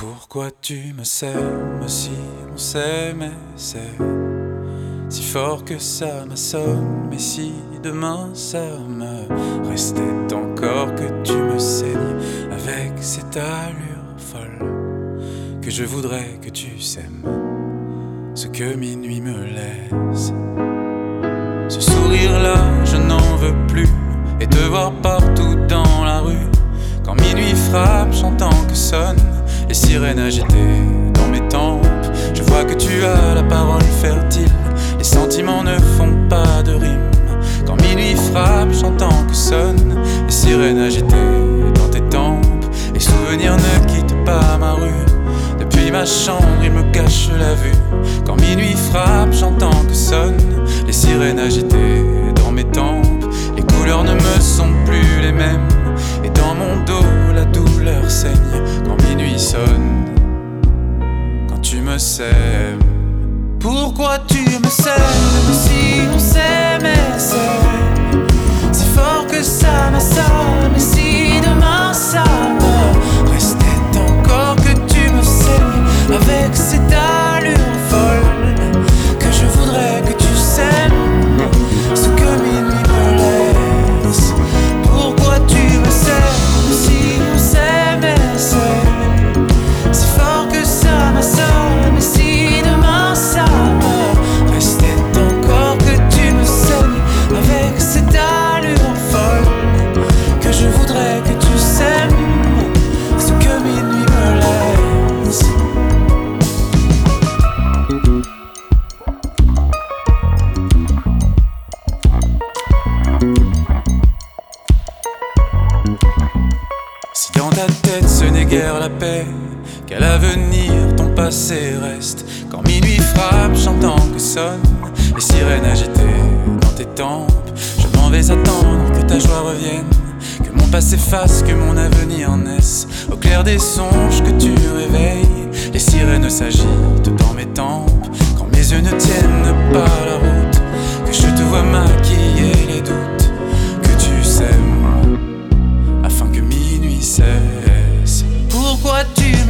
Pourquoi tu me sèmes si on s'aimait, c'est si fort que ça m'assomme. Et si demain ça me restait encore que tu me saignes avec cette allure folle, que je voudrais que tu sèmes ce que minuit me laisse. Ce sourire-là, je n'en veux plus, et te voir partout dans la rue. Quand minuit frappe, j'entends que sonnent les sirènes agitées dans mes tempes. Je vois que tu as la parole fertile, les sentiments ne font pas de rime. Quand minuit frappe, j'entends que sonnent les sirènes agitées dans tes tempes. Les souvenirs ne quittent pas ma rue, depuis ma chambre ils me cachent la vue. Quand minuit frappe, j'entends que sonnent les sirènes agitées dans mes tempes. Les couleurs ne me sont plus les mêmes, et dans mon dos la douleur saigne quand minuit sonne. Quand tu me sèmes, pourquoi tu me sèmes si on s'aimait, c'est si fort que ça m'assomme. Et si demain ça me restait encore que tu me saignes avec cette allure folle, que je voudrais que tu sèmes ce que minuit me laisse. Pourquoi tu me sèmes si on s'aimait, c'est si fort que ça m'assomme. Et si demain ça me restait encore que tu me saignes avec cette allure folle, que je voudrais que tu sèmes ce que minuit me laisse. Si dans ta tête ce n'est guère la paix, qu'à l'avenir ton passé reste. Quand minuit frappe, j'entends que sonnent les sirènes agitées dans tes tempes. Je m'en vais attendre que ta joie revienne, que mon passé fasse, que mon avenir naisse. Au clair des songes que tu réveilles, les sirènes s'agitent dans mes tempes. Quand mes yeux ne tiennent pas la route, que je te vois maquiller les doutes, que tu sèmes afin que minuit cesse. Pourquoi tu